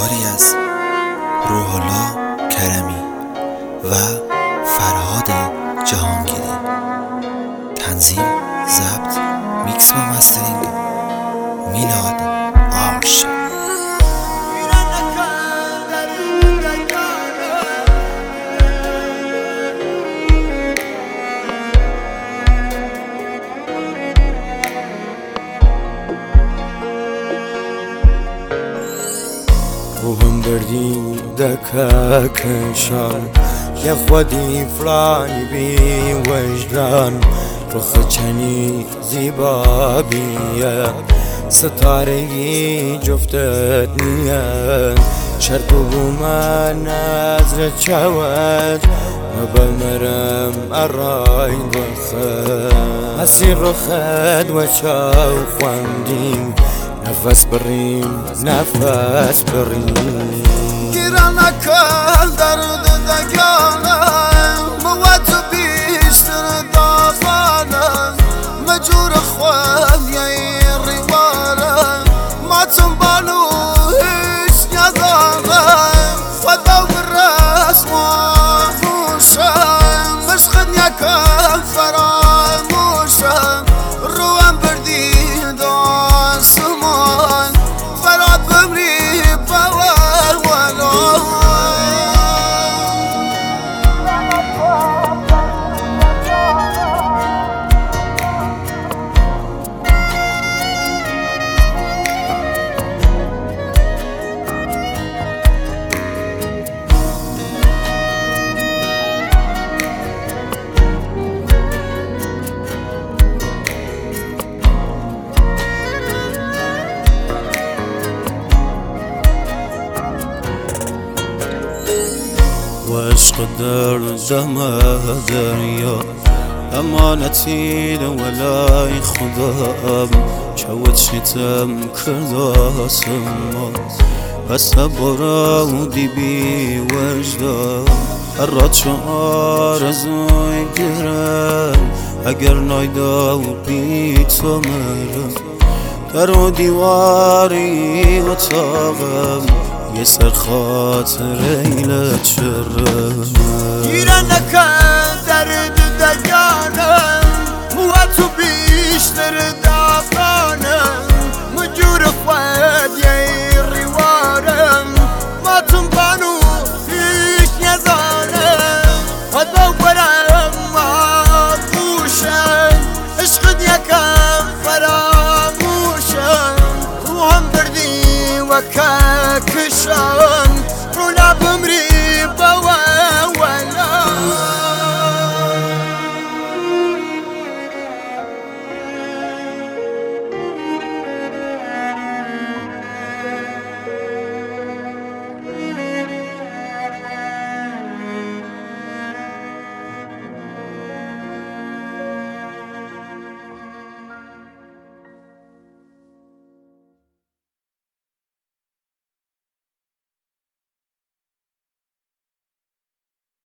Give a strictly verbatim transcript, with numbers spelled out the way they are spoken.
آثاری از روح الله کرمی و فرهاد جهانگیری. تنظیم، ضبط، میکس و مسترینگ میلاد آرش. روحم بردی دکا کنشان یا خودی فلانی بی وجدان رخ چنی زیبا بیه ستارگی جفتت نیه شرط و من نظر چود مبل مرم ارای بخد هسی رخد و چاو خواندیم نفس بریم نفس بریم گیرانه کل درد دگانم موت بیشتر داغانم مجور خوال یه ریوانم ماتم بانو هیچ ندارم خدا برسم آغوشم مشخد یکم فراموشم روم بردی داستمان فراد بمری باور ولو وعشق دردم دریا امانتی ولای خدام چود شتم کرداسم بس برودی بی وجدان هر چه آرزوی گرم اگر نایدا بی تو مرم در و دیواری اتاقم یه سر خاطر ایلت شرم گیرانه کل درد